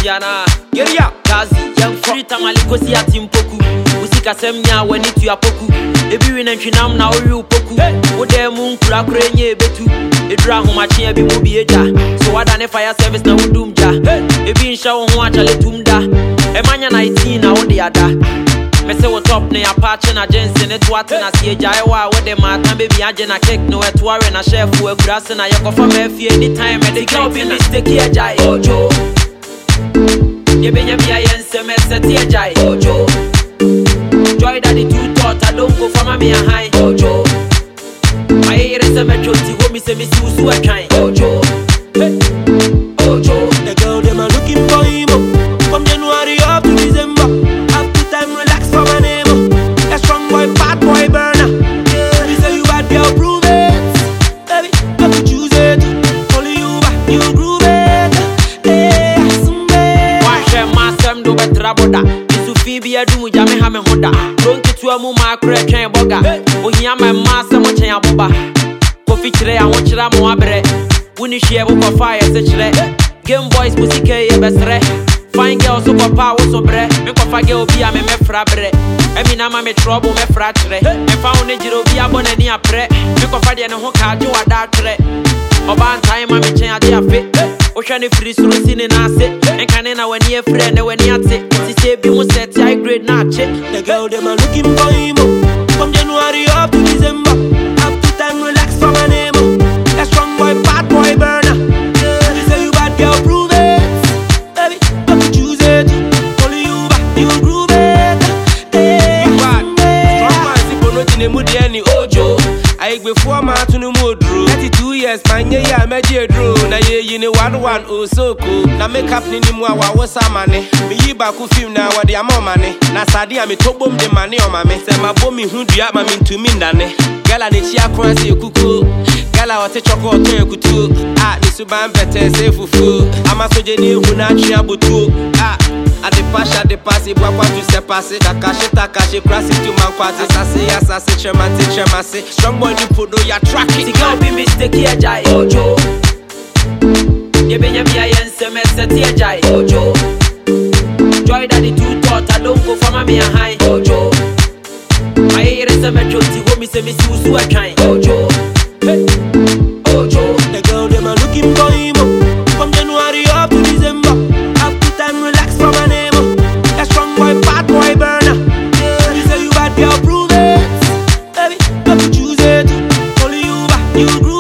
Tiana, Geria, Gazi, young free Tamaliko at Timpoku, Usika Semia when it you are Poku, Ebi win and Chinam now you Poku, Ode Moon Krakrenye Betu, Edra Homachia be Mobieja, so what an fire service now Doomja, Ebi in Shaw Wacha Letumda, Emanya 19 now the other. Mese wo top ne apache na jensen etu ate na sie jaiwa wo de mata baby age na cake no etu are na chef wo agurase na yekofa ma fie anytime me de go be mistake ye jai ojo ye benya bia yense me set ye jai ojo joy daddy too thought I don't go for me a high ojo my ear is a metro ti ho mi se mi susu a twan ojo ojo the girl them are looking for him from January up to December. For my name, a strong boy, bad boy burner. Yeah, you say you bad girl, prove it. Baby, I could choose it. Only you back, you groove it. Hey, one share my son do better about that. This Phoebe, I do Jammy Hammer Honda. Don't get to a mumma, crack chain boga. Oh, yeah, my master, much in a boba. Coffee today, I want you to more bread. When you share over fire, such that Game Boys, music, best. Fine girls super power so bre me ko fa girl bia me fra bre e mi na ma me trouble me fra tre e fa one jiro bia bonani apre me ko fa de ne ho ka jo ada tre oba ntai ma me chen ade afe o hwe ne free suru sine na ase enka ne na wani e frɛ ne wani ate ti se bi mu set high grade na che the girl them are looking for him from January up to December have to time relax for my name a strong boy bad boy burner yeah you say you bad girl prove it Ojo, I before my to no more drew 32 years, my yeah, my dear drew. Now, you know, one oh so cool. Now, make up Ninimwa was some money. Me baku film now, what the more money. Now, Sadi, I'm a top bomb the money on my mess. And my bomb who do you mean to me, Dane? Gala, the chia cross you cuckoo. Gala, what a chocolate to kutu. Ah, the suban better say fufu. I'm a sojeni who not share butu. Ah. At the pasha de passe, bois tu sais passer. Ta caché, crassé, tu m'en croises. Assassin, chemassé. Strong boy, you put do ya track it. The girl be mistake ye jai ojo. Ye benya bia yense me set ye jai ojo. Joy daddy too thought I don't go for me a high ojo. My ear is a metro ti ho mi se mi susu a twan ojo. Ojo. The girl them are looking for him from January up to December. Have to time relax for my name. A strong boy, bad boy burner. Yeah, you say you bad girl, prove it. Baby, I could choose it. Only you back, you groove.